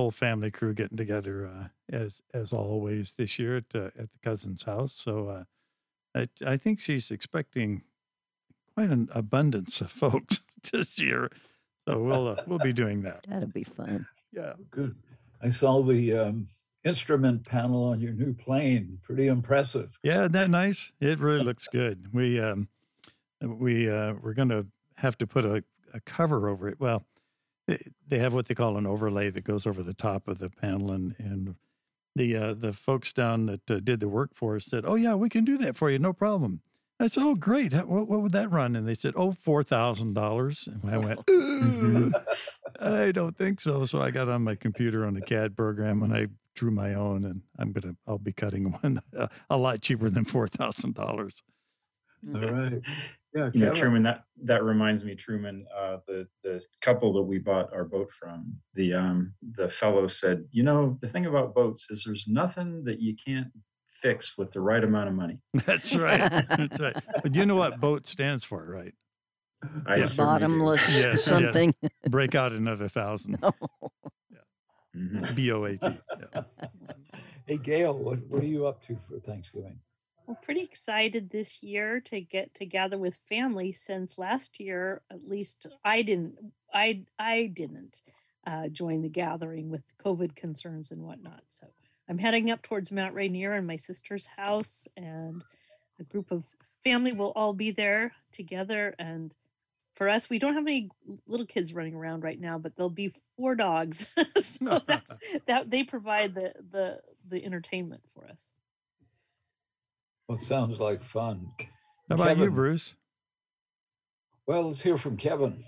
whole family crew getting together as always this year at the cousin's house. So I think she's expecting quite an abundance of folks this year. So we'll be doing that. That'll be fun. Yeah. Good. I saw the instrument panel on your new plane. Pretty impressive. Yeah, isn't that nice? It really looks good. We're going to have to put a cover over it. Well, they have what they call an overlay that goes over the top of the panel, and the folks down that did the work for us said, "Oh yeah, we can do that for you, no problem." I said, "Oh great, what would that run?" And they said, "Oh, $4,000." And I went, "I don't think so." So I got on my computer on a CAD program and I drew my own, and I'll be cutting one a lot cheaper than $4,000. All right. Yeah, You know, Kevin. Truman, that reminds me, Truman, the couple that we bought our boat from, the fellow said, you know, the thing about boats is there's nothing that you can't fix with the right amount of money. That's right. That's right. But you know what BOAT stands for, right? I certainly do. Bottomless Yes, something. Break out another 1,000. Mhm. BOAT. Yeah. Hey, Gail, what are you up to for Thanksgiving? Well, pretty excited this year to get together with family since last year, at least I didn't join the gathering with COVID concerns and whatnot. So I'm heading up towards Mount Rainier and my sister's house, and a group of family will all be there together. And for us, we don't have any little kids running around right now, but there'll be 4 dogs. So that they provide the entertainment for us. Well, it sounds like fun. How about you, Kevin? Bruce? Well, let's hear from Kevin.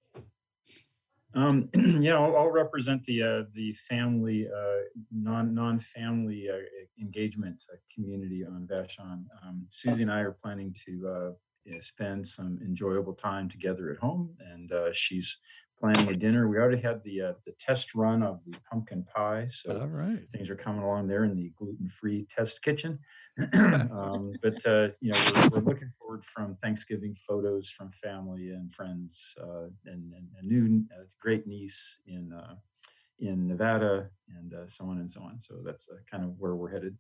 Yeah, I'll represent the family non-family engagement community on Vashon. Susie and I are planning to spend some enjoyable time together at home, and she's planning a dinner. We already had the test run of the pumpkin pie, so All right. things are coming along there in the gluten-free test kitchen. But you know, we're looking forward from Thanksgiving photos from family and friends, and a new great niece in Nevada, and so on and so on. So that's kind of where we're headed.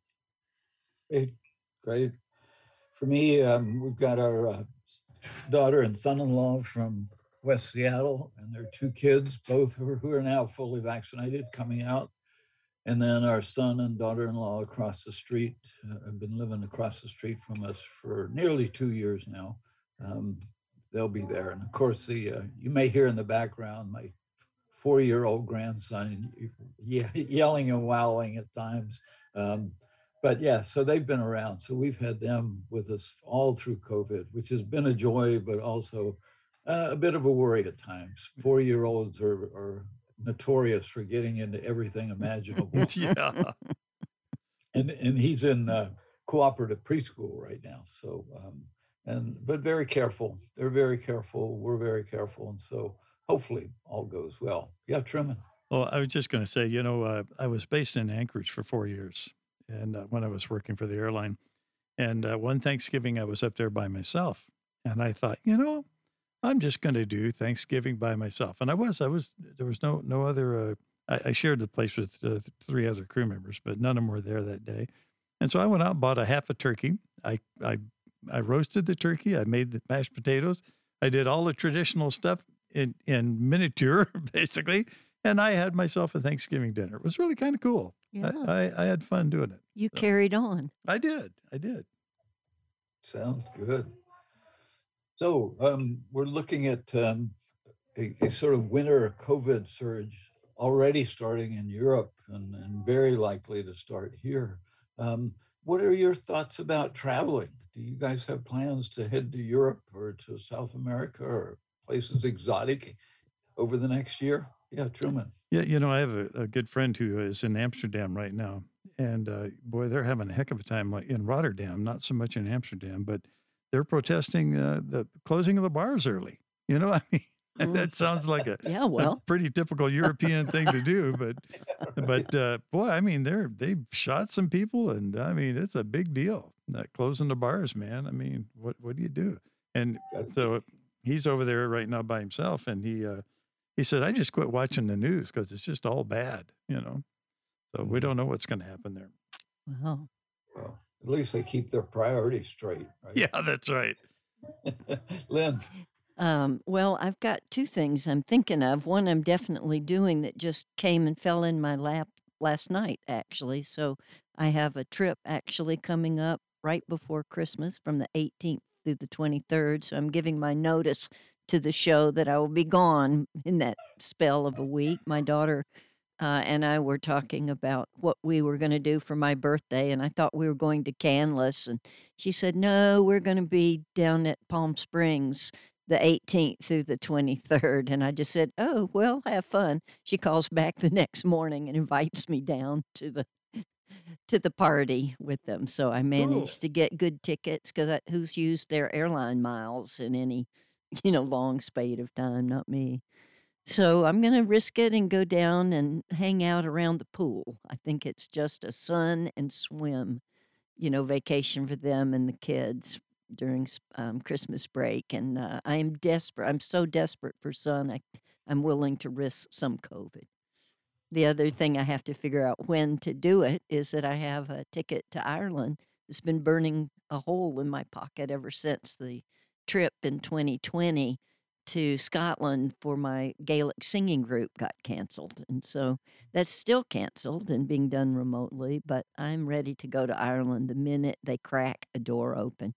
Great. For me, we've got our daughter and son-in-law from West Seattle, and their 2 kids, both who are now fully vaccinated, coming out. And then our son and daughter-in-law across the street have been living across the street from us for nearly 2 years now. They'll be there. And of course, you may hear in the background my 4-year-old grandson yelling and wowing at times. But yeah, so they've been around. So we've had them with us all through COVID, which has been a joy, but also a bit of a worry at times. 4-year-olds are notorious for getting into everything imaginable. Yeah. And he's in cooperative preschool right now. So, but very careful. They're very careful. We're very careful. And so hopefully all goes well. Yeah, Truman. Well, I was just going to say, you know, I was based in Anchorage for 4 years, and when I was working for the airline, and one Thanksgiving I was up there by myself, and I thought, you know, I'm just going to do Thanksgiving by myself, and I was. There was no other. I shared the place with 3 other crew members, but none of them were there that day, and so I went out and bought a half a turkey. I roasted the turkey. I made the mashed potatoes. I did all the traditional stuff in miniature, basically. And I had myself a Thanksgiving dinner. It was really kind of cool. Yeah. I had fun doing it. You carried on. I did. Sounds good. So we're looking at a sort of winter COVID surge already starting in Europe and very likely to start here. What are your thoughts about traveling? Do you guys have plans to head to Europe or to South America or places exotic over the next year? Yeah, Truman. Yeah, you know, I have a good friend who is in Amsterdam right now. And boy, they're having a heck of a time, like in Rotterdam, not so much in Amsterdam, but they're protesting the closing of the bars early. You know, I mean, that sounds like a pretty typical European thing to do. But boy, I mean, they've shot some people, and I mean, it's a big deal. Closing the bars, man. I mean, what do you do? And so he's over there right now by himself, and he said, I just quit watching the news because it's just all bad, So we Mhm. don't know what's going to happen there. Wow. Well, at least they keep their priorities straight, right? Yeah, that's right. Lynn, Well, I've got two things I'm thinking of. One I'm definitely doing that just came and fell in my lap last night, actually. So I have a trip actually coming up right before Christmas from the 18th through the 23rd. So I'm giving my notice to the show that I will be gone in that spell of a week. My daughter and I were talking about what we were going to do for my birthday, and I thought we were going to Canlis, and she said, "No, we're going to be down at Palm Springs the 18th through the 23rd." And I just said, "Oh, well, have fun." She calls back the next morning and invites me down to the party with them. So I cool. managed to get good tickets because who's used their airline miles in any long spate of time? Not me. So I'm gonna risk it and go down and hang out around the pool. I think it's just a sun and swim, vacation for them and the kids during Christmas break. And I am desperate. I'm so desperate for sun. I'm willing to risk some COVID. The other thing I have to figure out when to do it is that I have a ticket to Ireland. It's been burning a hole in my pocket ever since the trip in 2020 to Scotland for my Gaelic singing group got canceled. And so that's still canceled and being done remotely, but I'm ready to go to Ireland the minute they crack a door open.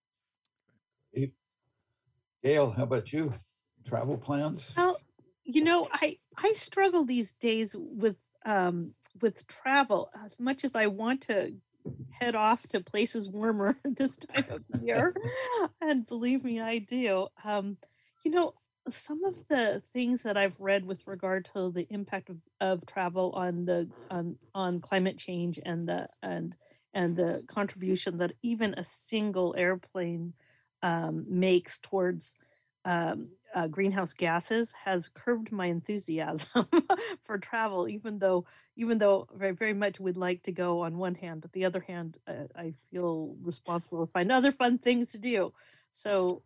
Gail, how about you? Travel plans? Well, I struggle these days with travel as much as I want to head off to places warmer this time of year. And believe me, I do. You know, some of the things that I've read with regard to the impact of travel on on climate change and the contribution that even a single airplane makes towards greenhouse gases has curbed my enthusiasm for travel, even though very, very much would like to go on one hand. But the other hand, I feel responsible to find other fun things to do. So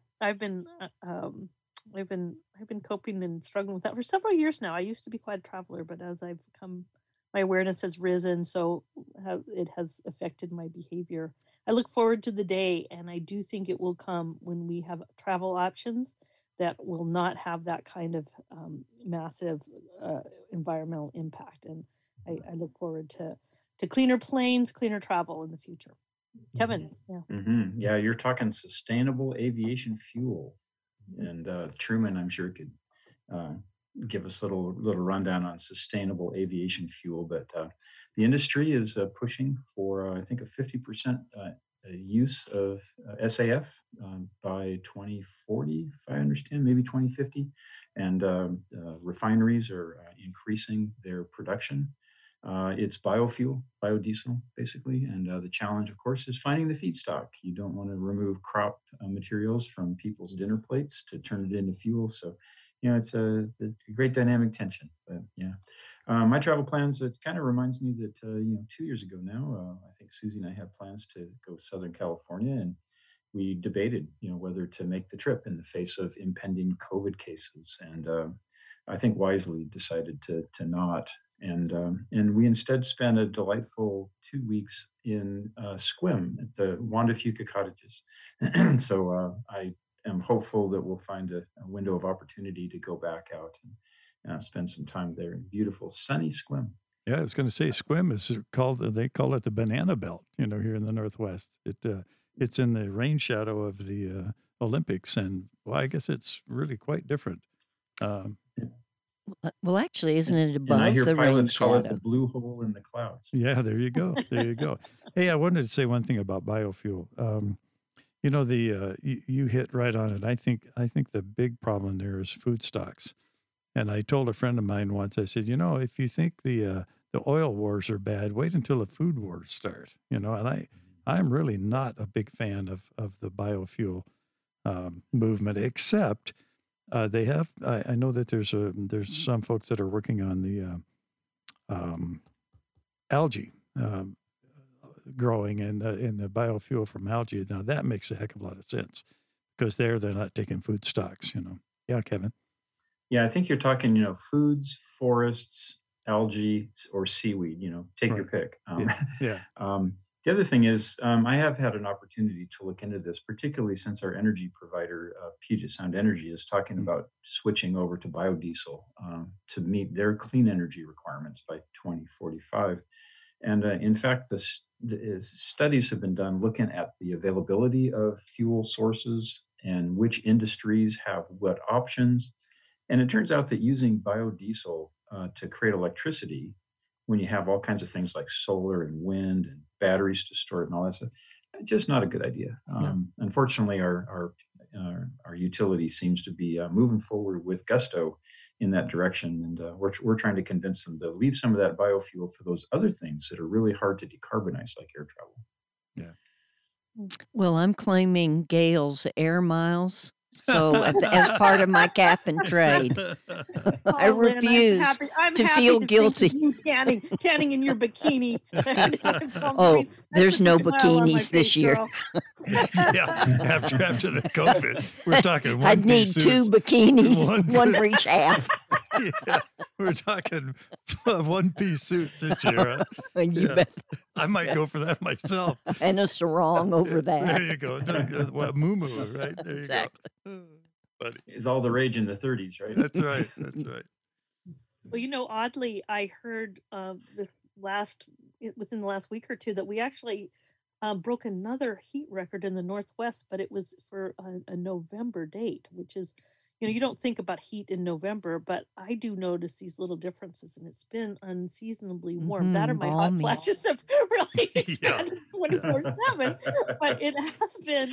I've been coping and struggling with that for several years now. I used to be quite a traveler, but as I've come, my awareness has risen, so it has affected my behavior. I look forward to the day, and I do think it will come when we have travel options that will not have that kind of massive uh, environmental impact. And I look forward to cleaner planes, cleaner travel in the future. Kevin, yeah. Yeah, you're talking sustainable aviation fuel. And Truman, I'm sure, could uh, give us a little rundown on sustainable aviation fuel. But the industry is pushing for, I think, a 50% use of SAF by 2040, if I understand, maybe 2050. And refineries are increasing their production. It's biofuel, biodiesel, basically. And the challenge, of course, is finding the feedstock. You don't want to remove crop materials from people's dinner plates to turn it into fuel. So, it's a great dynamic tension. But yeah, my travel plans, it kind of reminds me that, 2 years ago now, I think Susie and I had plans to go to Southern California, and we debated, whether to make the trip in the face of impending COVID cases. And I think wisely decided to not. And we instead spent a delightful 2 weeks in Sequim at the Wanda Fuca Cottages. So I am hopeful that we'll find a window of opportunity to go back out and spend some time there in beautiful sunny Sequim. Yeah, I was going to say Sequim is called. They call it the Banana Belt. Here in the Northwest. It's in the rain shadow of the Olympics, and well, I guess it's really quite different. Um, Well, actually, isn't it And I above hear the rain pilots call it the shadow? blue hole in the clouds. yeah, there you go. There you go. Hey, I wanted to say one thing about biofuel. You hit right on it. I think the big problem there is food stocks. And I told a friend of mine once. I said, if you think the oil wars are bad, wait until the food wars start. And I'm really not a big fan of the biofuel movement, except they have. I know that there's some folks that are working on the algae growing and in the biofuel from algae. Now that makes a heck of a lot of sense because they're not taking food stocks. Yeah, Kevin. Yeah, I think you're talking, foods, forests, algae, or seaweed. Take your Right. pick. Yeah. The other thing is, I have had an opportunity to look into this, particularly since our energy provider, Puget Sound Energy, is talking Mm. about switching over to biodiesel to meet their clean energy requirements by 2045. And in fact, studies have been done looking at the availability of fuel sources and which industries have what options. And it turns out that using biodiesel to create electricity, when you have all kinds of things like solar and wind and batteries to store it and all that stuff, just not a good idea. Yeah. Unfortunately, our utility seems to be moving forward with gusto in that direction, and we're trying to convince them to leave some of that biofuel for those other things that are really hard to decarbonize, like air travel. Yeah. Well, I'm claiming Gail's air miles. So as part of my cap and trade, I Oh, Lynn, refuse I'm to happy feel to think of guilty. you tanning in your bikini. Palm Oh, trees. That there's puts a no smile on my bikinis this face, year. girl. Yeah. After the COVID, we're talking one I'd need piece two suits. bikinis, one for each half. Yeah, we're talking one-piece suit this year. Huh? You Yeah. bet. I might go for that myself. And a sarong over There that. you go. Well, muumuu, right? There you Exactly. go. Funny. Is all the rage in the 30s, right? That's right. That's right. Well, oddly, I heard within the last week or two that we actually broke another heat record in the Northwest, but it was for a November date, which is, you don't think about heat in November, but I do notice these little differences, and it's been unseasonably warm. That or my hot Balmy. flashes have really Yeah. expanded 24/7, but it has been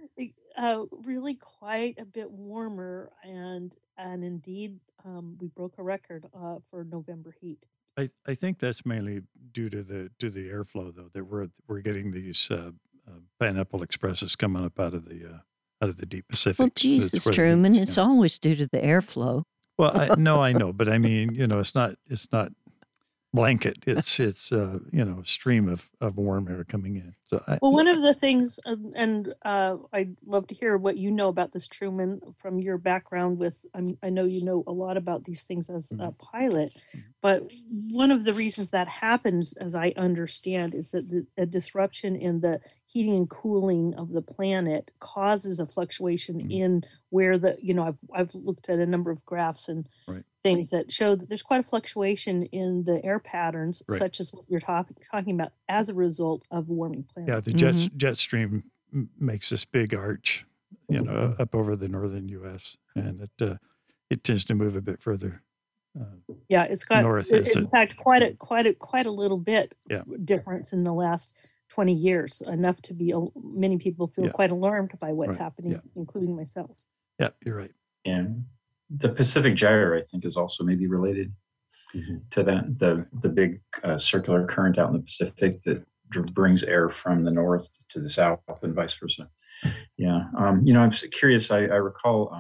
really quite a bit warmer, and indeed, we broke a record for November heat. I think that's mainly due to the airflow, though, that we're getting these Pineapple Expresses coming up out of the deep Pacific. Well, That's Jesus, where the Truman, heat's, it's always due to the airflow. Well, I know, but I mean, it's not blanket. It's stream of warm air coming in. So Well, one of the things, and I'd love to hear what you know about this, Truman, from your background with, I know you know a lot about these things as a pilot, but one of the reasons that happens, as I understand, is that a disruption in the heating and cooling of the planet causes a fluctuation in where I've looked at a number of graphs and Right. things that show that there's quite a fluctuation in the air patterns, Right. such as what you're talking about, as a result of a warming planet. Yeah, the jet stream makes this big arch, up over the northern U.S. and it tends to move a bit further. Yeah, it's got North in is fact quite a little bit Yeah. difference in the last 20 years, enough to be many people feel Yeah. quite alarmed by what's Right. happening, Yeah. including myself. Yeah, you're right. And the Pacific Gyre, I think, is also maybe related to that. The big circular current out in the Pacific that brings air from the north to the south and vice versa. Yeah. I'm just curious. I recall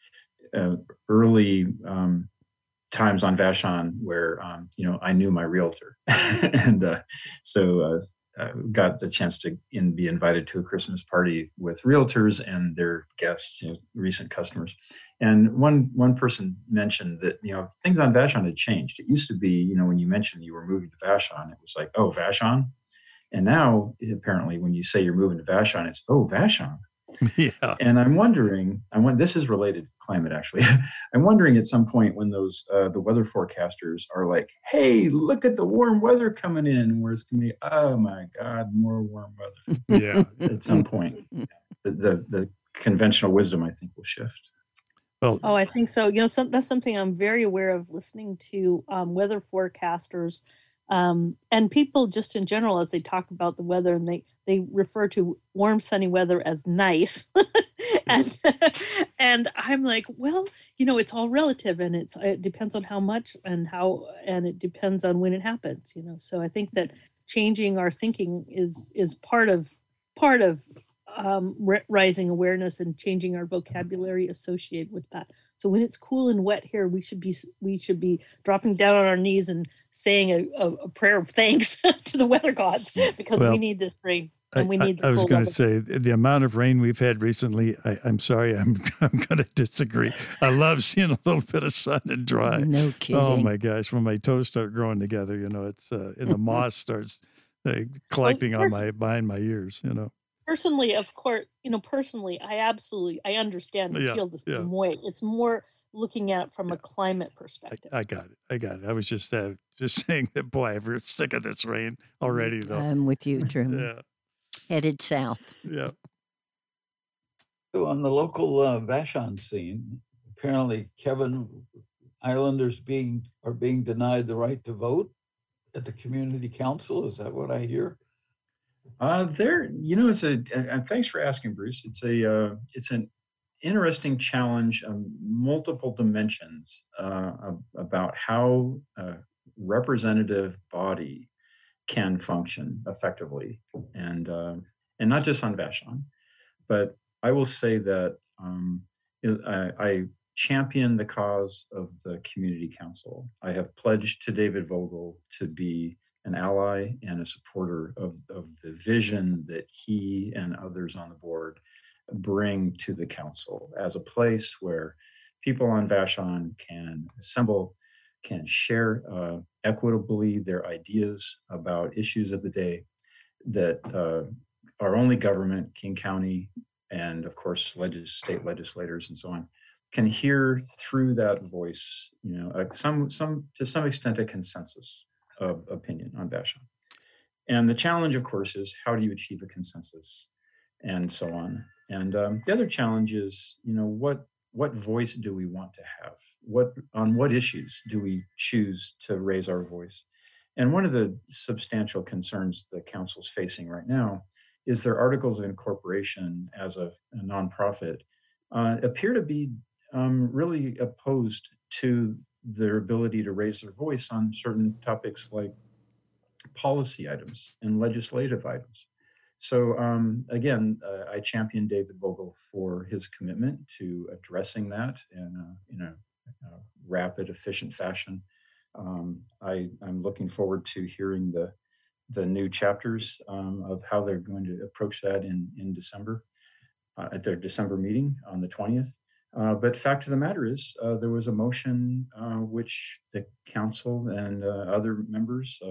early times on Vashon where, I knew my realtor. And so got the chance to be invited to a Christmas party with realtors and their guests, recent customers. And one person mentioned that, things on Vashon had changed. It used to be, when you mentioned you were moving to Vashon, it was like, oh, Vashon. And now apparently when you say you're moving to Vashon, it's, oh, Vashon. Yeah. And I'm wondering, this is related to climate, actually. I'm wondering at some point when those, the weather forecasters are like, hey, look at the warm weather coming in, where it's going to be, oh my God, more warm weather. Yeah. At some point, the conventional wisdom, I think, will shift. Well, Oh, I think so. That's something I'm very aware of, listening to weather forecasters and people just in general as they talk about the weather, and they refer to warm, sunny weather as nice. and and I'm like, well, it's all relative, and it depends on how much and it depends on when it happens. So I think that changing our thinking is part of rising awareness and changing our vocabulary associated with that. So when it's cool and wet here, we should be dropping down on our knees and saying a prayer of thanks to the weather gods, because we Well, need this rain. and we need I the was full going level. to say the amount of rain we've had recently. I'm sorry, I'm going to disagree. I love seeing a little bit of sun and dry. No Oh kidding. my gosh, when my toes start growing together, it's and the moss starts Well, collecting on pers- behind my ears. personally, of course, personally, I understand and Yeah, feel the yeah, same way. It's more looking at from yeah. a climate perspective. I got it. I got it. I was just saying that. Boy, I'm sick of this rain already, though. I'm with you, Trimmer. Yeah, Headed south. yeah. So on the local Vashon scene, apparently Kevin Islanders are being denied the right to vote at the community council. Is that what I hear? Thanks for asking, Bruce. It's an interesting challenge on multiple dimensions about how a representative body can function effectively, and not just on Vashon, but I will say that I champion the cause of the community council. I have pledged to David Vogel to be an ally and a supporter of the vision that he and others on the board bring to the council as a place where people on Vashon can assemble, can share equitably their ideas about issues of the day that our only government, King County, and of course, state legislators and so on, can hear through that voice, to some extent, a consensus of opinion on Vashon. And the challenge, of course, is how do you achieve a consensus, and so on. And the other challenge is, what voice do we want to have? On what issues do we choose to raise our voice? And one of the substantial concerns the council's facing right now is their articles of incorporation as a nonprofit appear to be really opposed to their ability to raise their voice on certain topics like policy items and legislative items. So again, I champion David Vogel for his commitment to addressing that in a rapid, efficient fashion. I'm looking forward to hearing the new chapters of how they're going to approach that in December at their December meeting on the 20th. But fact of the matter is, there was a motion which the council and other members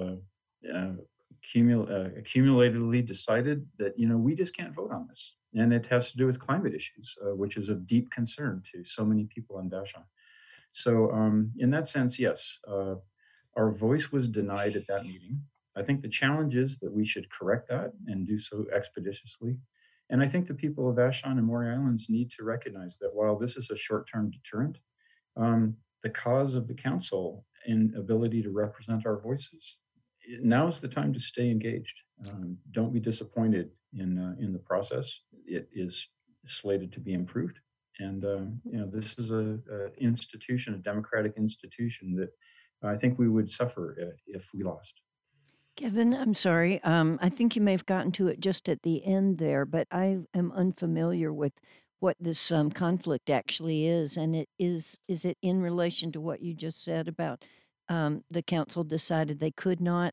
accumulatedly decided that we just can't vote on this, and it has to do with climate issues, which is of deep concern to so many people in Vashon. So in that sense, yes, our voice was denied at that meeting. I think the challenge is that we should correct that and do so expeditiously. And I think the people of Vashon and Maury Islands need to recognize that while this is a short-term deterrent, the cause of the council and ability to represent our voices, now is the time to stay engaged. Don't be disappointed in the process. It is slated to be improved. And this is a institution, a democratic institution that I think we would suffer if we lost. Kevin, I'm sorry. I think you may have gotten to it just at the end there, but I am unfamiliar with what this conflict actually is. And is it in relation to what you just said about the council decided they could not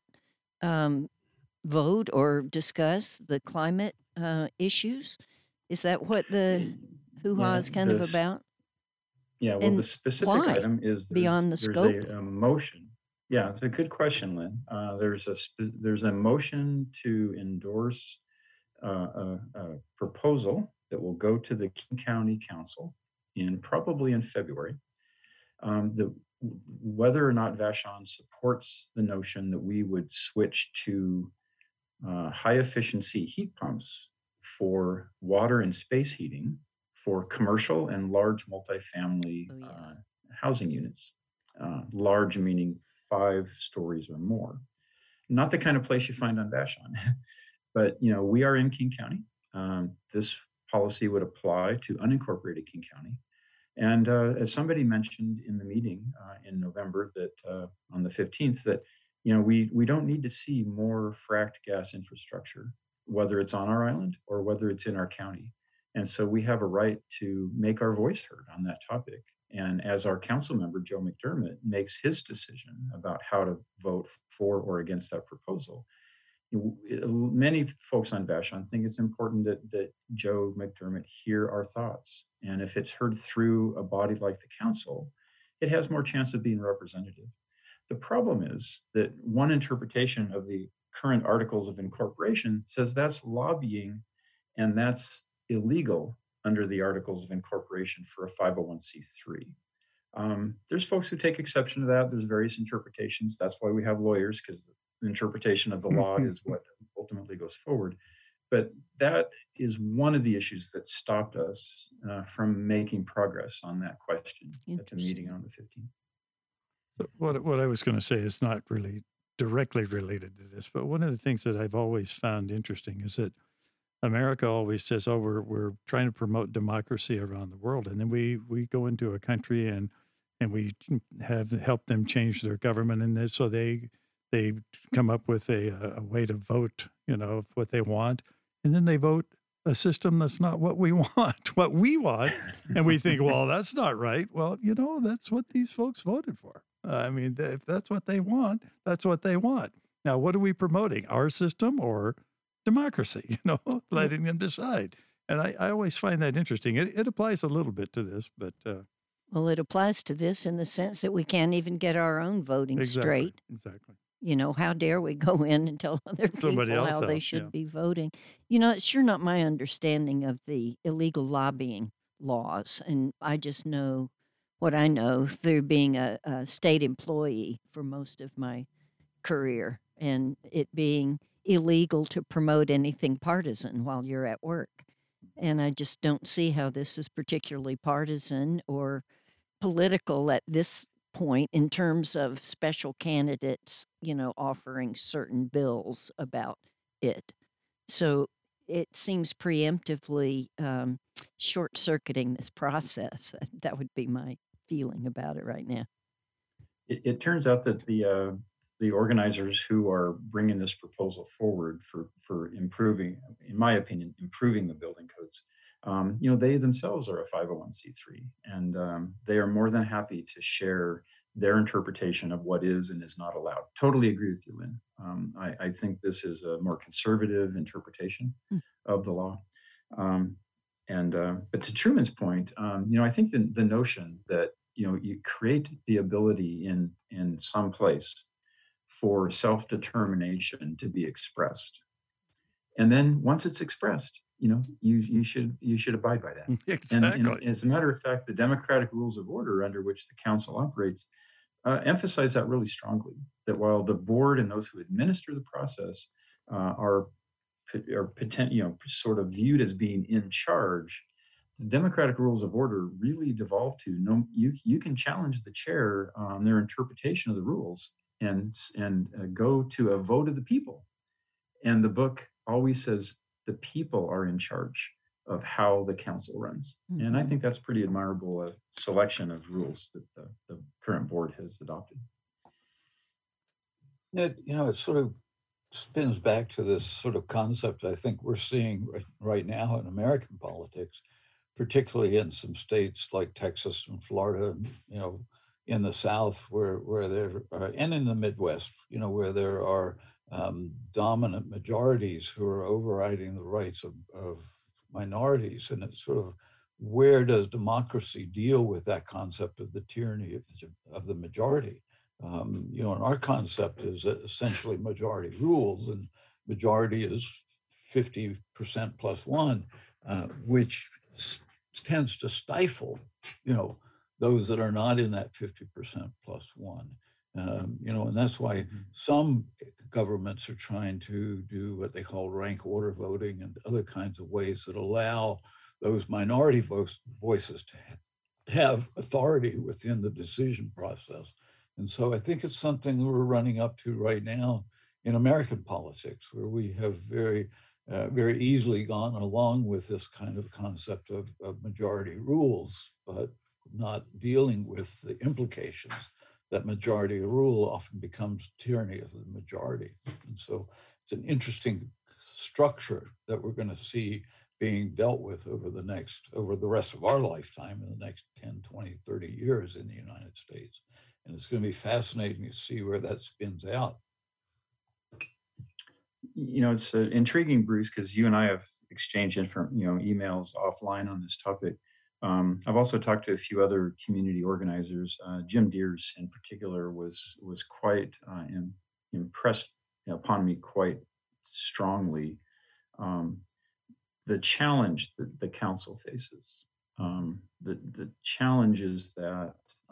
vote or discuss the climate issues? Is that what the hoo-ha is kind of about? Yeah, well, the specific why? item is Beyond the there's scope? a motion. Yeah, it's a good question, Lynn. There's a motion to endorse a proposal that will go to the King County Council probably in February. Whether or not Vashon supports the notion that we would switch to high efficiency heat pumps for water and space heating for commercial and large multifamily housing units. Large meaning 5 stories or more. Not the kind of place you find on Vashon, but we are in King County. This policy would apply to unincorporated King County. And as somebody mentioned in the meeting in November, that on the 15th, that we don't need to see more fracked gas infrastructure, whether it's on our island or whether it's in our county. And so we have a right to make our voice heard on that topic. And as our council member, Joe McDermott, makes his decision about how to vote for or against that proposal, Many folks on Vashon think it's important that Joe McDermott hear our thoughts. And if it's heard through a body like the council, it has more chance of being representative. The problem is that one interpretation of the current articles of incorporation says that's lobbying and that's illegal under the articles of incorporation for a 501c3. There's folks who take exception to that. There's various interpretations. That's why we have lawyers, because the interpretation of the law is what ultimately goes forward. But that is one of the issues that stopped us from making progress on that question at the meeting on the 15th. What I was going to say is not really directly related to this, but one of the things that I've always found interesting is that America always says, "Oh, we're trying to promote democracy around the world," and then we go into a country and we have helped them change their government, and so they come up with a way to vote, what they want, and then they vote a system that's not what we want, what we want, and we think, well, that's not right. Well, that's what these folks voted for. I mean, if that's what they want, that's what they want. Now, what are we promoting? Our system or democracy? Letting them decide. And I always find that interesting. It applies a little bit to this, but Well, it applies to this in the sense that we can't even get our own voting straight. Exactly. How dare we go in and tell other Somebody people else how they how, should yeah. be voting? It's sure not my understanding of the illegal lobbying laws. And I just know what I know through being a state employee for most of my career and it being illegal to promote anything partisan while you're at work. And I just don't see how this is particularly partisan or political at this point in terms of special candidates, offering certain bills about it. So it seems preemptively short circuiting this process. That would be my feeling about it right now. It turns out that the organizers who are bringing this proposal forward for improving, in my opinion, improving the building codes, they themselves are a 501c3, and they are more than happy to share their interpretation of what is and is not allowed. Totally agree with you, Lynn. I think this is a more conservative interpretation of the law. But to Truman's point, I think the notion that you create the ability in some place for self-determination to be expressed, and then once it's expressed, you should abide by that. Exactly. And as a matter of fact, the democratic rules of order under which the council operates emphasize that really strongly. That while the board and those who administer the process are sort of viewed as being in charge, the democratic rules of order really devolve to you can challenge the chair on their interpretation of the rules and go to a vote of the people. And the book always says the people are in charge of how the council runs. Mm-hmm. And I think that's pretty admirable selection of rules that the current board has adopted. It sort of spins back to this sort of concept I think we're seeing right now in American politics, particularly in some states like Texas and Florida, in the South where there are, and in the Midwest, where there are dominant majorities who are overriding the rights of minorities. And it's sort of, where does democracy deal with that concept of the tyranny of the majority? And our concept is essentially majority rules, and majority is 50% plus one, which tends to stifle, those that are not in that 50% plus one. And that's why some governments are trying to do what they call rank order voting and other kinds of ways that allow those minority voices to have authority within the decision process. And so I think it's something we're running up to right now in American politics, where we have very easily gone along with this kind of concept of majority rules, but not dealing with the implications that majority rule often becomes tyranny of the majority. And so it's an interesting structure that we're going to see being dealt with over the rest of our lifetime in the next 10, 20, 30 years in the United States. And it's going to be fascinating to see where that spins out. It's intriguing, Bruce, because you and I have exchanged emails offline on this topic. I've also talked to a few other community organizers. Jim Deers, in particular, was quite impressed upon me quite strongly. Um, the challenge that the council faces, the challenge is that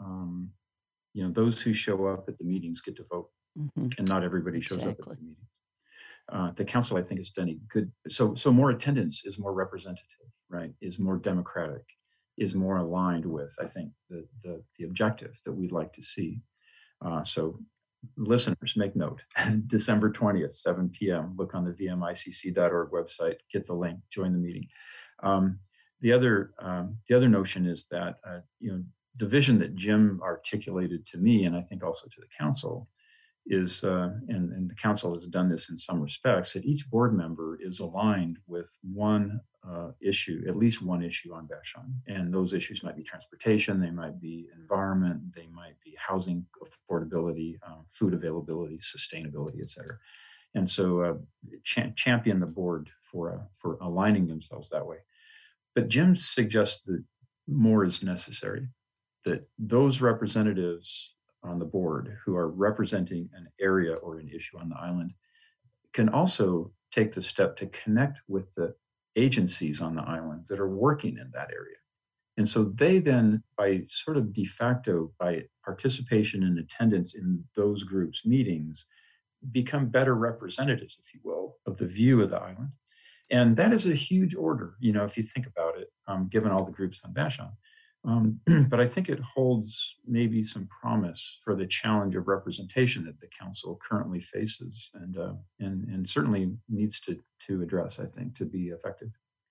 those who show up at the meetings get to vote, and not everybody shows up at the meetings. The council, I think, has done a good. So more attendance is more representative, right? Is more democratic, is more aligned with, I think, the objective that we'd like to see. So listeners, make note. December 20th, 7 p.m. Look on the vmicc.org website. Get the link. Join the meeting. The other notion is that the vision that Jim articulated to me, and I think also to the council, is, and the council has done this in some respects, that each board member is aligned with one issue, at least one issue on Vashon. And those issues might be transportation, they might be environment, they might be housing affordability, food availability, sustainability, et cetera. And so champion the board for aligning themselves that way. But Jim suggests that more is necessary, that those representatives on the board who are representing an area or an issue on the island can also take the step to connect with the agencies on the island that are working in that area. And so they then, by sort of de facto, by participation and attendance in those groups' meetings, become better representatives, if you will, of the view of the island. And that is a huge order, if you think about it, given all the groups on Vashon. But I think it holds maybe some promise for the challenge of representation that the council currently faces, and certainly needs to address, I think, to be effective.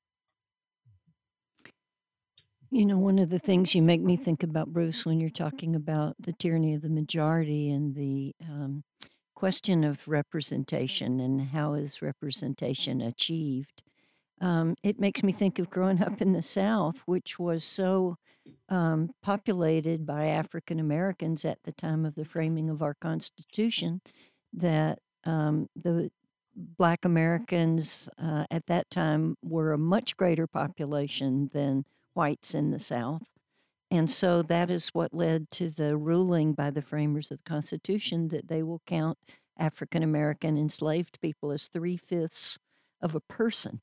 One of the things you make me think about, Bruce, when you're talking about the tyranny of the majority and the question of representation and how is representation achieved, it makes me think of growing up in the South, which was so populated by African Americans at the time of the framing of our Constitution, that the Black Americans at that time were a much greater population than whites in the South. And so that is what led to the ruling by the framers of the Constitution that they will count African American enslaved people as 3/5 of a person.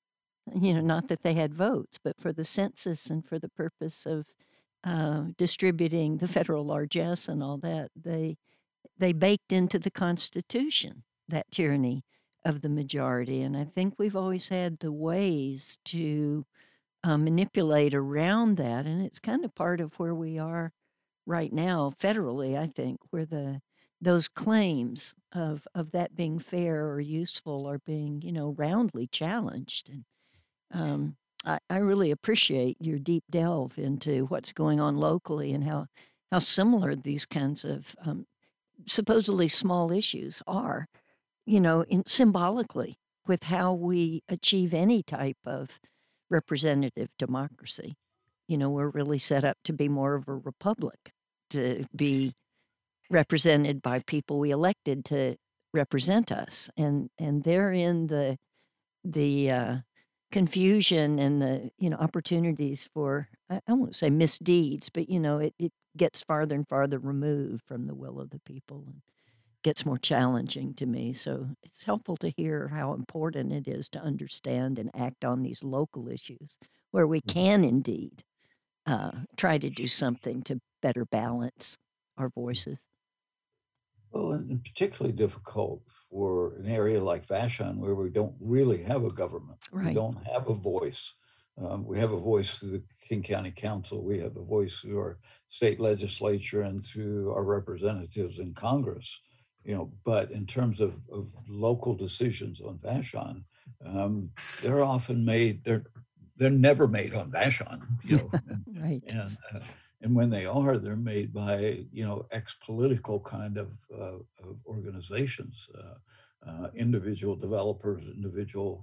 Not that they had votes, but for the census and for the purpose of distributing the federal largesse and all that, they baked into the Constitution that tyranny of the majority. And I think we've always had the ways to manipulate around that, and it's kind of part of where we are right now federally, I think, where those claims of that being fair or useful are being, roundly challenged. And I really appreciate your deep delve into what's going on locally and how similar these kinds of supposedly small issues are, symbolically with how we achieve any type of representative democracy. We're really set up to be more of a republic, to be represented by people we elected to represent us, and therein the confusion and the opportunities for, I won't say misdeeds, but it gets farther and farther removed from the will of the people and gets more challenging to me. So it's helpful to hear how important it is to understand and act on these local issues where we can indeed try to do something to better balance our voices. Well, and particularly difficult for an area like Vashon, where we don't really have a government. Right. We don't have a voice. We have a voice through the King County Council. We have a voice through our state legislature and through our representatives in Congress. But in terms of local decisions on Vashon, they're often made. They're never made on Vashon. Right. And when they are, they're made by ex-political kind of organizations, individual developers, individual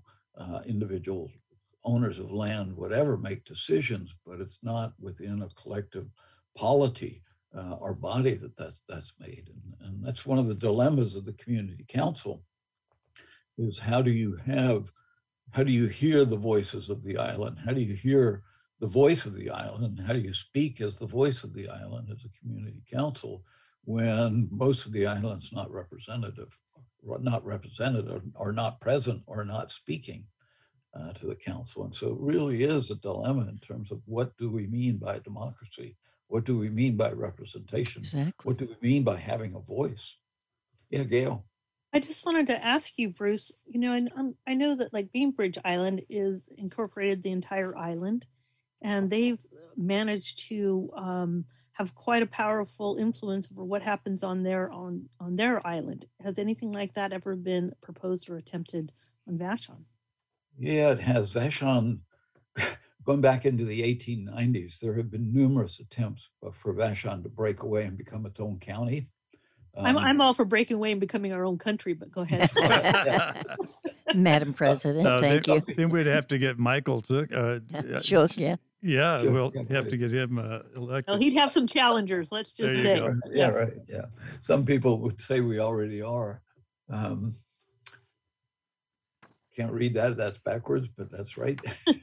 owners of land, whatever, make decisions, but it's not within a collective polity or body that's made. And that's one of the dilemmas of the community council, is how do you hear the voices of the island? How do you hear the voice of the island? How do you speak as the voice of the island as a community council when most of the island's not represented or not present or not speaking to the council? And so it really is a dilemma in terms of what do we mean by democracy? What do we mean by representation? Exactly. What do we mean by having a voice? Yeah, Gail. I just wanted to ask you, Bruce, and I know that like Bainbridge Island is incorporated the entire island, and they've managed to have quite a powerful influence over what happens on their island. Has anything like that ever been proposed or attempted on Vashon? Yeah, it has. Vashon, going back into the 1890s, there have been numerous attempts for Vashon to break away and become its own county. I'm all for breaking away and becoming our own country, but go ahead. Madam President, thank you. Then we'd have to get Michael to. Sure, yeah. Yeah, Sure, we'll yeah, have to get him elected. Well, he'd have some challengers, let's just There you say. go. Yeah, right. Yeah. Some people would say we already are. Can't read that. That's backwards, but that's right.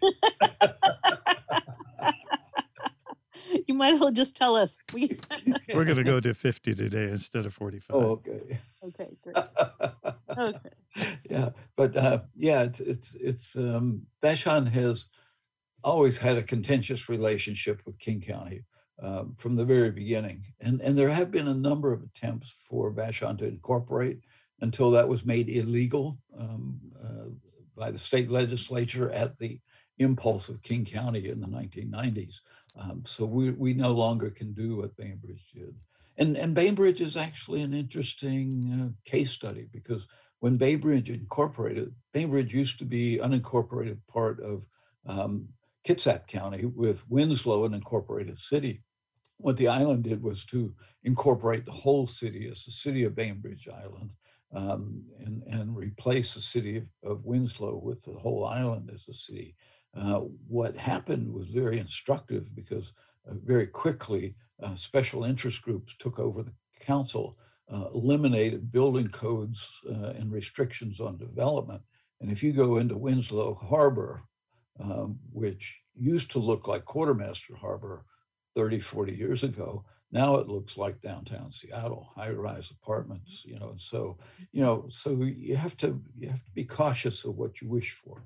You might as well just tell us. We're going to go to 50 today instead of 45. Oh, okay. Okay, great. Okay. Yeah, but it's Vashon has always had a contentious relationship with King County from the very beginning, and there have been a number of attempts for Vashon to incorporate until that was made illegal by the state legislature at the impulse of King County in the 1990s. So we no longer can do what Bainbridge did. And Bainbridge is actually an interesting case study, because when Bainbridge incorporated, Bainbridge used to be unincorporated part of Kitsap County, with Winslow an incorporated city. What the island did was to incorporate the whole city as the city of Bainbridge Island, and replace the city of Winslow with the whole island as a city. What happened was very instructive, because very quickly special interest groups took over the council, eliminated building codes and restrictions on development. And if you go into Winslow Harbor, which used to look like Quartermaster Harbor 30, 40 years ago, now it looks like downtown Seattle, high-rise apartments, so you have to be cautious of what you wish for.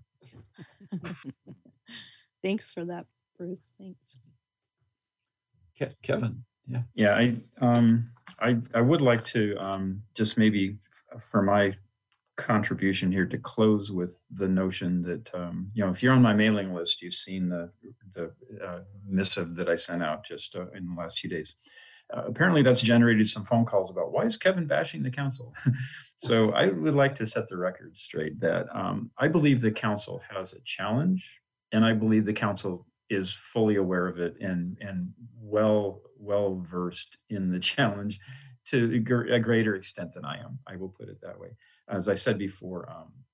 Thanks for that, Bruce. Thanks. Kevin, yeah. Yeah, I would like to just maybe for my contribution here to close with the notion that if you're on my mailing list, you've seen the missive that I sent out just in the last few days. Apparently that's generated some phone calls about, why is Kevin bashing the council? So I would like to set the record straight that I believe the council has a challenge, and I believe the council is fully aware of it and well versed in the challenge to a greater extent than I am. I will put it that way. As I said before,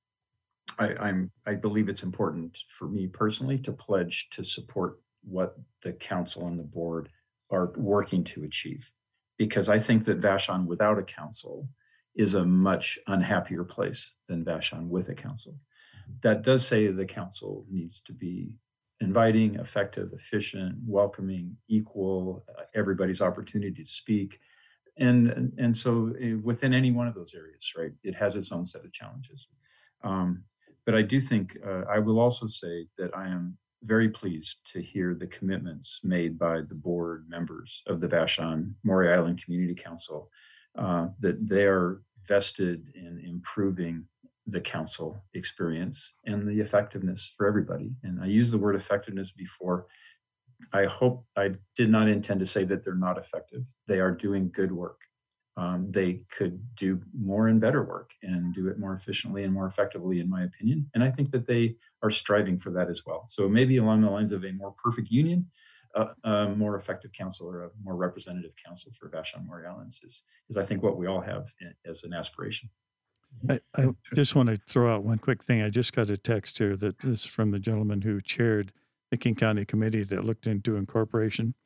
I believe it's important for me personally to pledge to support what the council and the board are working to achieve, because I think that Vashon without a council is a much unhappier place than Vashon with a council. That does say the council needs to be inviting, effective, efficient, welcoming, equal, everybody's opportunity to speak. And so within any one of those areas, right, it has its own set of challenges. But I do think, I will also say that I am very pleased to hear the commitments made by the board members of the Vashon Maury Island Community Council, that they are vested in improving the council experience and the effectiveness for everybody. And I used the word effectiveness before. I hope I did not intend to say that they're not effective. They are doing good work. They could do more and better work and do it more efficiently and more effectively, in my opinion. And I think that they are striving for that as well. So maybe along the lines of a more perfect union, a more effective council, or a more representative council for Vashon Maury Islands is I think what we all have as an aspiration. I just want to throw out one quick thing. I just got a text here that is from the gentleman who chaired the King County committee that looked into incorporation.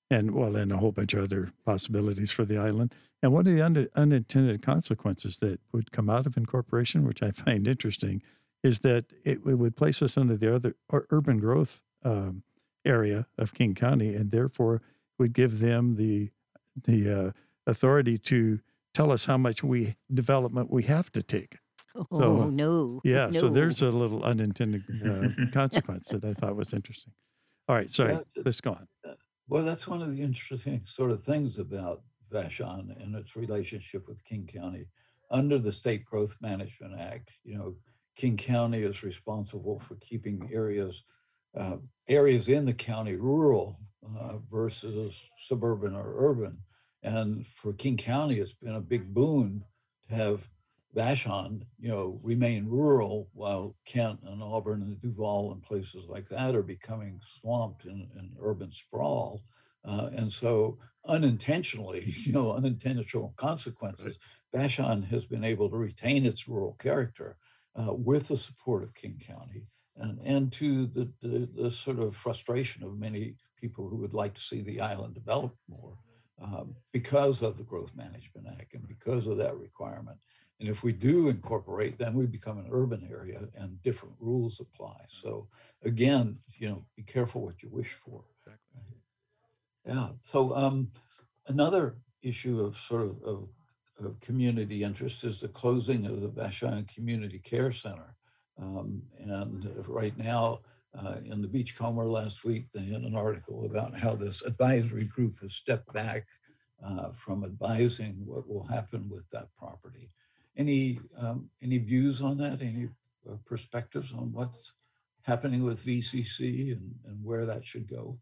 and and a whole bunch of other possibilities for the island. And one of the unintended consequences that would come out of incorporation, which I find interesting, is that it would place us under the other urban growth area of King County, and therefore would give them the authority to tell us how much development we have to take. Oh, So no, yeah, so there's no. a little unintended consequence that I thought was interesting. All right, sorry, Yeah, let's go on. well, that's one of the interesting sort of things about Vashon and its relationship with King County. Under the State Growth Management Act, King County is responsible for keeping areas in the county rural versus suburban or urban. And for King County, it's been a big boon to have Vashon, remain rural while Kent and Auburn and Duval and places like that are becoming swamped in urban sprawl. And so unintentionally, unintentional consequences, Vashon has been able to retain its rural character with the support of King County and to the sort of frustration of many people who would like to see the island develop more because of the Growth Management Act and because of that requirement. And if we do incorporate, then we become an urban area and different rules apply. So again, be careful what you wish for. Exactly. Yeah. So another issue of sort of community interest is the closing of the Vashon Community Care Center. And right now, in the Beachcomber last week, they had an article about how this advisory group has stepped back from advising what will happen with that property. Any views on that? Any perspectives on what's happening with VCC and where that should go?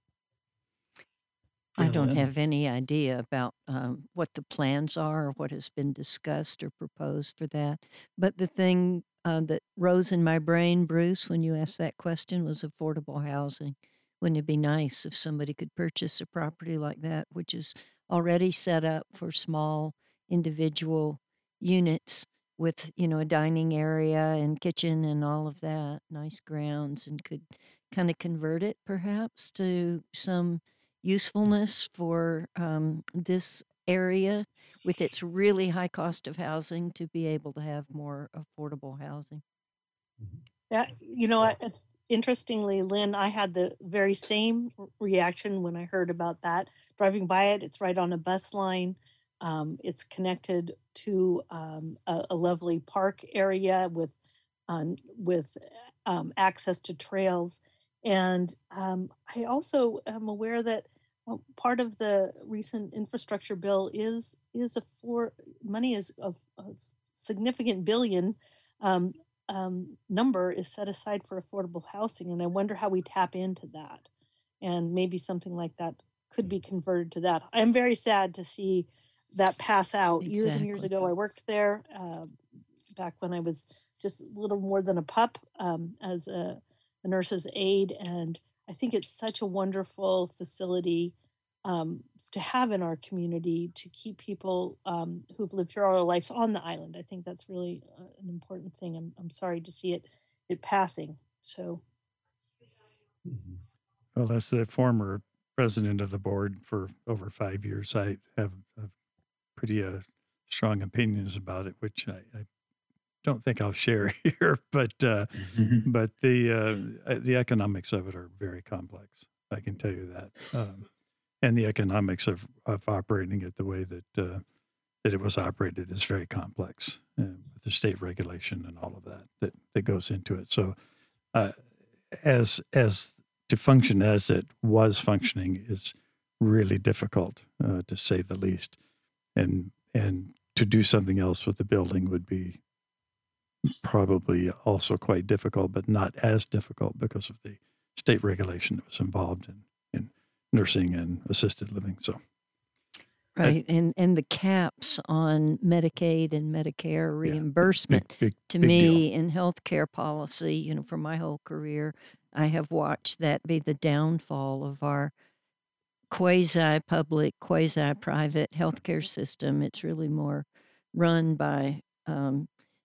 I don't Lynn? have any idea about what the plans are or what has been discussed or proposed for that. But the thing that rose in my brain, Bruce, when you asked that question was affordable housing. Wouldn't it be nice if somebody could purchase a property like that, which is already set up for small individual units with, a dining area and kitchen and all of that, nice grounds, and could kind of convert it perhaps to some usefulness for this area with its really high cost of housing to be able to have more affordable housing. That, interestingly, Lynn, I had the very same reaction when I heard about that. Driving by it, it's right on a bus line. It's connected to a lovely park area with access to trails. And I also am aware that part of the recent infrastructure bill is money is a significant billion um, number is set aside for affordable housing, and I wonder how we tap into that, and maybe something like that could be converted to that. I'm very sad to see that pass out. Years and years Exactly. ago, I worked there back when I was just a little more than a pup as a nurse's aide, and I think it's such a wonderful facility to have in our community to keep people who've lived here all their lives on the island. I think that's really an important thing. I'm sorry to see it passing. So Mhm. Well, as the former president of the board for over 5 years, I have pretty strong opinions about it, which I don't think I'll share here. But the economics of it are very complex. I can tell you that, and the economics of operating it the way that it was operated is very complex with the state regulation and all of that goes into it. So, as to function as it was functioning is really difficult, to say the least, and to do something else with the building would be probably also quite difficult, but not as difficult because of the state regulation that was involved in nursing and assisted living. So, Right. And the caps on Medicaid and Medicare yeah, reimbursement big to deal. me in healthcare policy, for my whole career, I have watched that be the downfall of our quasi-public, quasi-private healthcare system. It's really more run by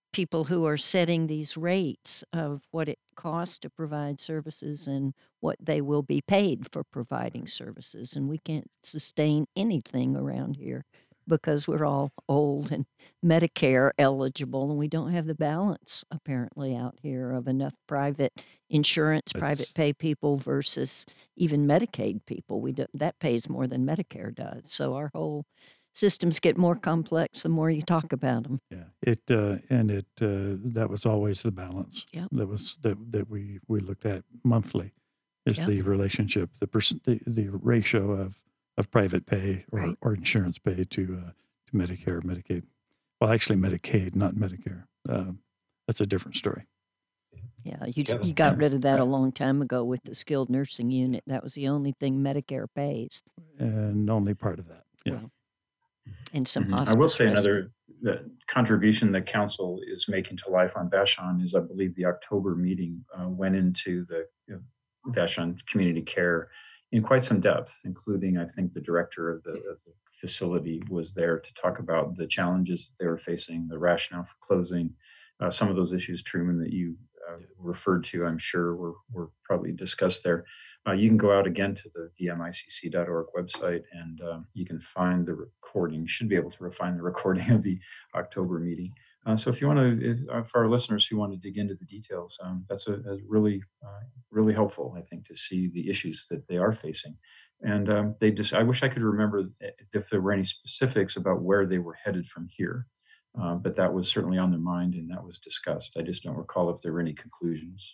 people who are setting these rates of what it costs to provide services and what they will be paid for providing services. And we can't sustain anything around here because we're all old and Medicare eligible, and we don't have the balance apparently out here of enough private insurance, private That's pay people versus even Medicaid people. That pays more than Medicare does. So our whole systems get more complex the more you talk about them. yeah. That was always the balance. Yep. That we looked at monthly is Yep. the relationship, the ratio of private pay Right. or insurance pay to Medicare, Medicaid. Well, actually, Medicaid, not Medicare. That's a different story. Yeah, you Kevin, got rid of that a long time ago with the skilled nursing unit. That was the only thing Medicare pays, And only part of that. Yeah. Well, and some I will hospice say respite. another contribution that council is making to life on Vashon is, I believe, the October meeting went into the Vashon Community Care in quite some depth, including, I think, the director of the facility was there to talk about the challenges that they were facing, the rationale for closing, some of those issues, Truman, that you referred to, I'm sure were probably discussed there. You can go out again to the vmicc.org website and you can find the recording. You should be able to find the recording of the October meeting. So if you want to, for our listeners who want to dig into the details, that's a really, really helpful, I think, to see the issues that they are facing. And I wish I could remember if there were any specifics about where they were headed from here. But that was certainly on their mind and that was discussed. I just don't recall if there were any conclusions.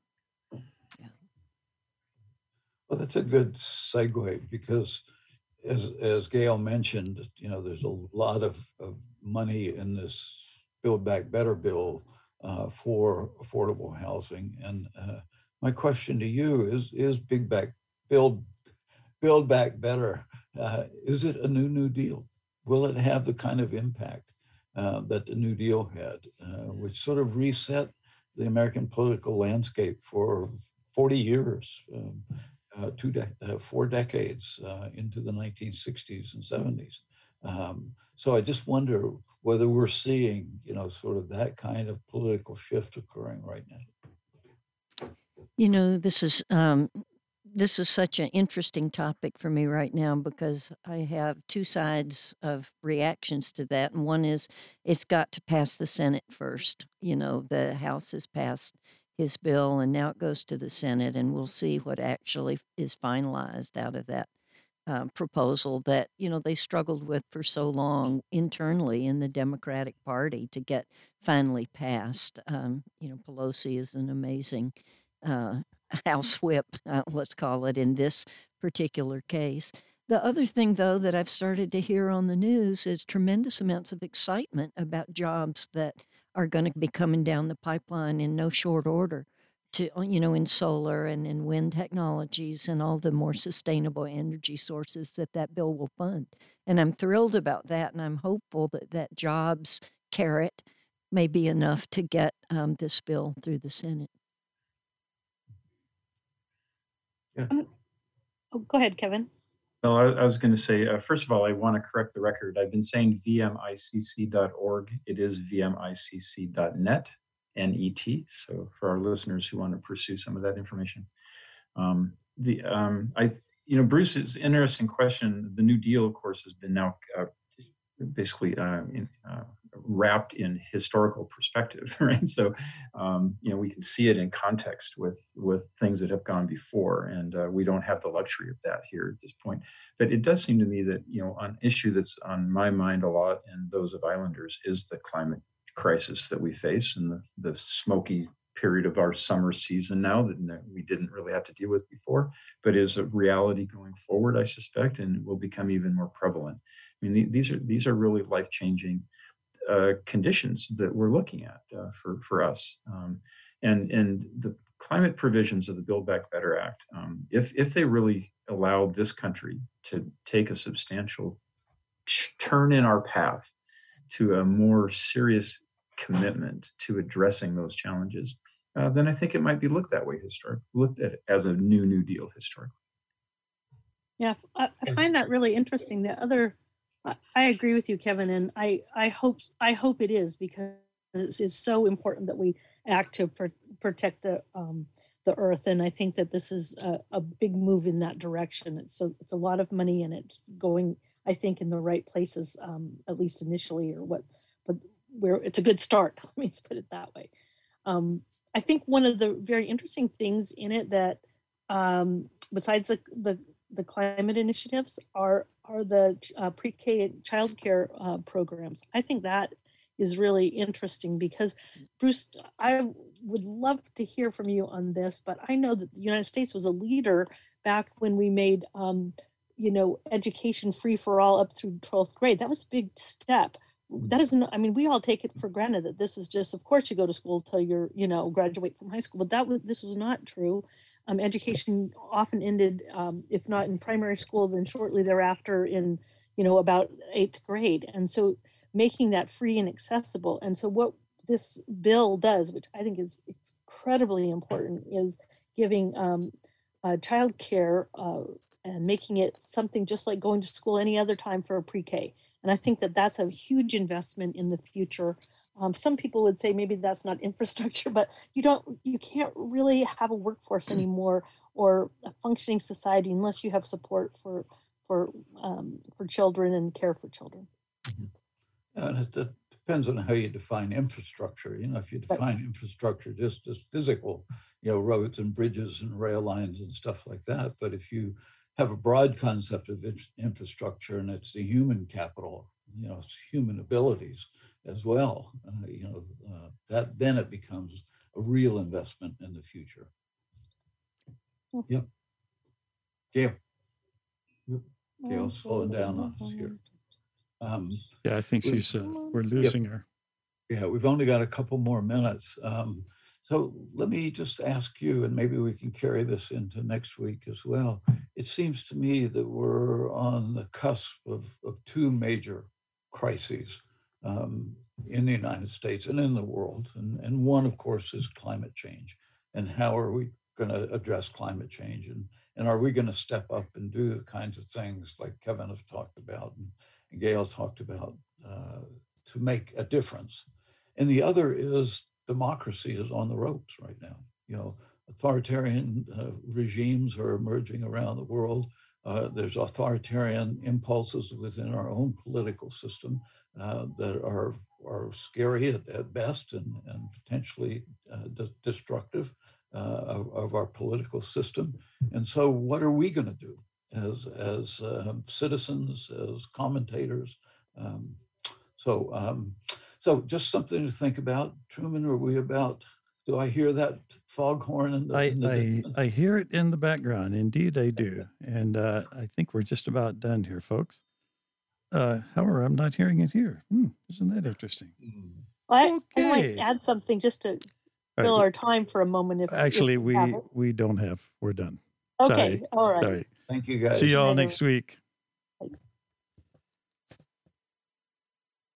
Well, that's a good segue because as Gail mentioned, there's a lot of money in this Build Back Better bill for affordable housing. And my question to you is Build Back Better, is it a new deal? Will it have the kind of impact that the New Deal had, which sort of reset the American political landscape for 40 years, 4 decades into the 1960s and 70s. So I just wonder whether we're seeing, sort of that kind of political shift occurring right now. This is such an interesting topic for me right now because I have two sides of reactions to that. And one is it's got to pass the Senate first. The House has passed his bill and now it goes to the Senate, and we'll see what actually is finalized out of that proposal that, they struggled with for so long internally in the Democratic Party to get finally passed. Pelosi is an amazing House whip, let's call it, in this particular case. The other thing, though, that I've started to hear on the news is tremendous amounts of excitement about jobs that are going to be coming down the pipeline in no short order to, in solar and in wind technologies and all the more sustainable energy sources that bill will fund. And I'm thrilled about that, and I'm hopeful that jobs carrot may be enough to get this bill through the Senate. Yeah. Oh, go ahead, Kevin. No, I was going to say, first of all, I want to correct the record. I've been saying vmicc.org. It is vmicc.net, N-E-T. So for our listeners who want to pursue some of that information. Bruce's interesting question, the New Deal, of course, has been now basically wrapped in historical perspective, right? So, we can see it in context with things that have gone before, and we don't have the luxury of that here at this point. But it does seem to me that, an issue that's on my mind a lot and those of Islanders is the climate crisis that we face and the smoky period of our summer season now that we didn't really have to deal with before, but is a reality going forward, I suspect, and will become even more prevalent. I mean, these are really life-changing conditions that we're looking at for us, and the climate provisions of the Build Back Better Act. If they really allow this country to take a substantial turn in our path to a more serious commitment to addressing those challenges, then I think it might be looked at as a New Deal historically. Yeah, I find that really interesting. I agree with you, Kevin, and I hope it is, because is so important that we act to protect the earth. And I think that this is a big move in that direction. It's a lot of money, and it's going, I think, in the right places, at least initially, but where it's a good start. Let me just put it that way. I think one of the very interesting things in it that, besides the climate initiatives, are the pre-K childcare programs. I think that is really interesting because, Bruce, I would love to hear from you on this, but I know that the United States was a leader back when we made, education free for all up through 12th grade. That was a big step. That isn't, I mean, we all take it for granted that this is just, of course, you go to school till you're, graduate from high school, but this was not true. Education often ended, if not in primary school, then shortly thereafter in, about 8th grade. And so making that free and accessible. And so what this bill does, which I think is incredibly important, is giving child care and making it something just like going to school any other time for a pre-K. And I think that that's a huge investment in the future. Some people would say maybe that's not infrastructure, but you can't really have a workforce anymore or a functioning society unless you have support for children and care for children. And it depends on how you define infrastructure. If you define infrastructure just as physical, roads and bridges and rail lines and stuff like that. But if you have a broad concept of infrastructure, and it's the human capital, it's human abilities as well, that then it becomes a real investment in the future. Yep. Gail's slowing down on us here. Yeah, I think we're losing her. Yeah, we've only got a couple more minutes. So let me just ask you, and maybe we can carry this into next week as well. It seems to me that we're on the cusp of two major crises in the United States and in the world. And one, of course, is climate change. And how are we going to address climate change? And are we going to step up and do the kinds of things like Kevin has talked about and Gail talked about to make a difference? And the other is democracy is on the ropes right now. Authoritarian regimes are emerging around the world. There's authoritarian impulses within our own political system that are scary at best and potentially destructive of our political system. And so what are we going to do as citizens, as commentators? So just something to think about. Truman, are we about, do I hear that foghorn in the I hear it in the background. Indeed, I do. And I think we're just about done here, folks. However, I'm not hearing it here. Isn't that interesting? I might add something just to fill our time for a moment. Actually, we don't have. We're done. Okay, Sorry. all right. Sorry. Thank you, guys. See you all next week.